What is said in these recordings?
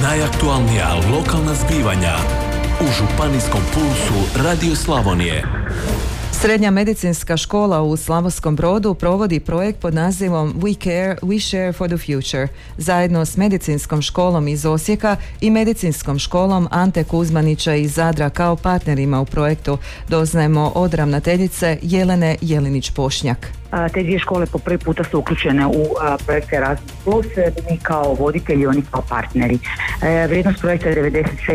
Najaktualnija lokalna zbivanja u županijskom pulsu Radio Slavonije. Srednja medicinska škola u Slavonskom Brodu provodi projekt pod nazivom We Care, We Share for the Future. Zajedno s medicinskom školom iz Osijeka i medicinskom školom Ante Kuzmanića iz Zadra kao partnerima u projektu doznajemo od ravnateljice Jelene Jelinić-Pošnjak. Te dvije škole po prvi puta su uključene u projekt Erasmus Plus, mi kao voditelji, oni kao partneri. Vrijednost projekta je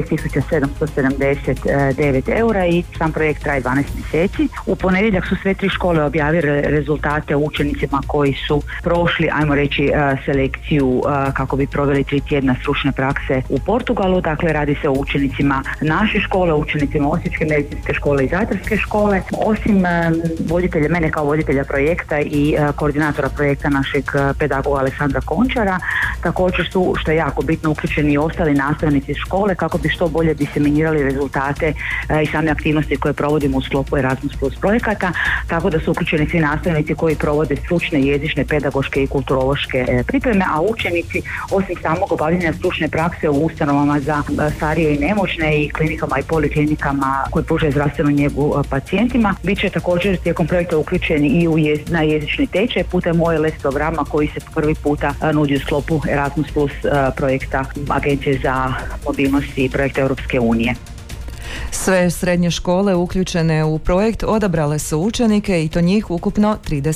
96.779 eura i sam projekt traje 12 mjeseci. U ponedjeljak su sve tri škole objavile rezultate učenicima koji su prošli, ajmo reći, selekciju kako bi proveli 3 tjedna stručne prakse u Portugalu. Dakle, radi se o učenicima naše škole, učenicima Osječke medicinske škole i Zadarske škole. Osim voditelja, mene kao voditelja projekta i koordinatora projekta našeg pedagoga Aleksandra Končara, također su, što je jako bitno, uključeni i ostali nastavnici škole kako bi što bolje diseminirali rezultate i same aktivnosti koje provodimo u sklopu Erasmus Plus projekata, tako da su uključeni svi nastavnici koji provode stručne, jezične, pedagoške i kulturološke pripreme, a učenici osim samog obavljanja stručne prakse u ustanovama za starije i nemoćne i klinikama i poliklinikama koje pružaju zdravstvenu njegu pacijentima, bit će također tijekom projekta uključeni i na jezični tečaj putem OLS programa koji se prvi puta nudi u sklopu Erasmus Plus projekta Agencije za mobilnost i projekte Europske unije. Sve srednje škole uključene u projekt odabrale su učenike i to njih ukupno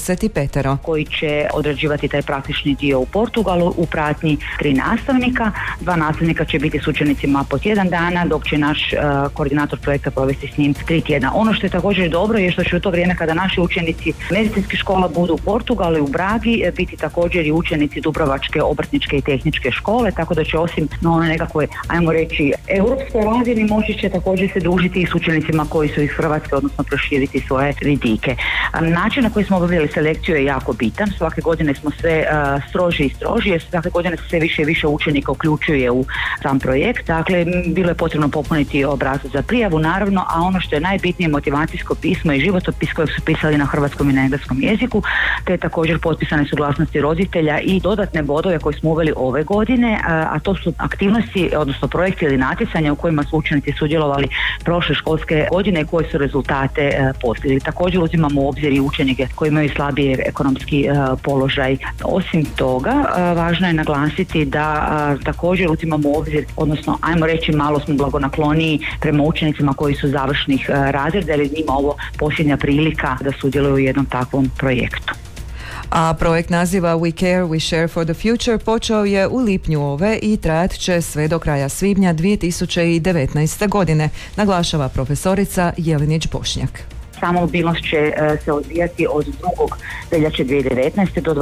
35 koji će odrađivati taj praktični dio u Portugalu u pratnji 3 nastavnika. 2 nastavnika će biti s učenicima po tjedan dana, dok će naš koordinator projekta provesti s njim 3 tjedna. Ono što je također dobro je što će u to vrijeme kada naši učenici medicinskih škola budu u Portugalu i u Bragi biti također i učenici Dubrovačke obrtničke i tehničke škole, tako da će osim na ono nekakve, ajmo reći, europskoj razini moći će također se družiti i s učenicima koji su iz Hrvatske, odnosno proširiti svoje vidike. Način na koji smo obavljali selekciju je jako bitan. Svake godine smo sve stroži i stroži, svake godine se sve više i više učenika uključuje u sam projekt. Dakle, bilo je potrebno popuniti obrazac za prijavu, naravno, a ono što je najbitnije, motivacijsko pismo i životopis kojeg su pisali na hrvatskom i na engleskom jeziku, te također potpisane suglasnosti roditelja i dodatne bodove koje smo uveli ove godine, a to su aktivnosti, odnosno projekti ili natjecanja u kojima su učenici sudjelovali prošle školske godine, koje su rezultate postigli. Također uzimamo u obzir i učenike koji imaju slabiji ekonomski položaj. Osim toga, važno je naglasiti da također uzimamo u obzir, odnosno ajmo reći malo smo blagonakloniji prema učenicima koji su završnih razreda, jer je njima ovo posljednja prilika da sudjeluju u jednom takvom projektu. A projekt naziva We Care, We Share for the Future počeo je u lipnju ove i trajat će sve do kraja svibnja 2019. godine, naglašava profesorica Jelinić-Pošnjak. Sama mobilnost će se odvijati od 2. veljače 2019. do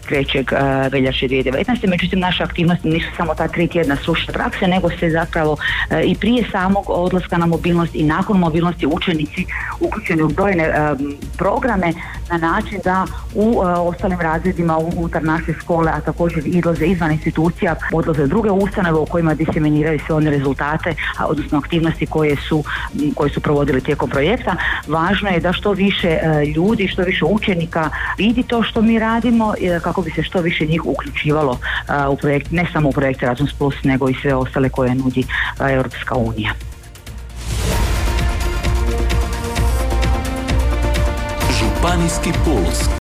23. veljače 2019. Međutim, naše aktivnosti nisu samo ta 3 tjedna stručne prakse, nego se zapravo i prije samog odlaska na mobilnost i nakon mobilnosti učenici uključeni u brojne programe na način da u ostalim razredima unutar naše škole, a također izlaze izvan institucija, odlaze druge ustanove u kojima diseminiraju sve one rezultate, odnosno aktivnosti koje su provodili tijekom projekta. Važno je da što više ljudi, što više učenika vidi to što mi radimo kako bi se što više njih uključivalo u projekt, ne samo u projekt Erasmus Plus, nego i sve ostale koje nudi Europska unija. Županijski puls.